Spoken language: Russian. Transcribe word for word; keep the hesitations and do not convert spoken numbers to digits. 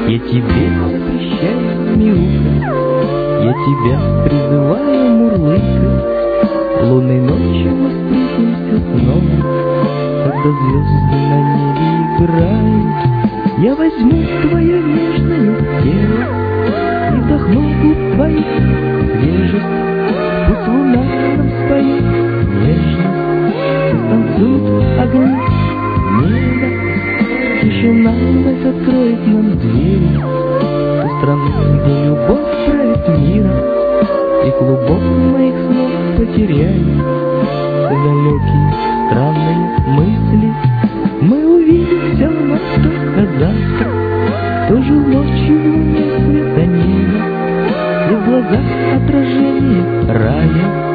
Я тебе запрещаю мяукать, я тебя призываю мурлыкать. Лунной ночью мы встретимся снова, когда звезды на небе играют. Я возьму твое нежное тело и вдохну губ твоих свежесть. Пусть луна нам споет нежность, пусть танцуют огни неба. Тишина вновь откроет нам двери ту страну, где любовь правит миром, и клубок моих снов потеряет далекие странные мысли. Мы увидимся вновь только завтра, тоже ночью в луне света неба, и в глазах отражение рая.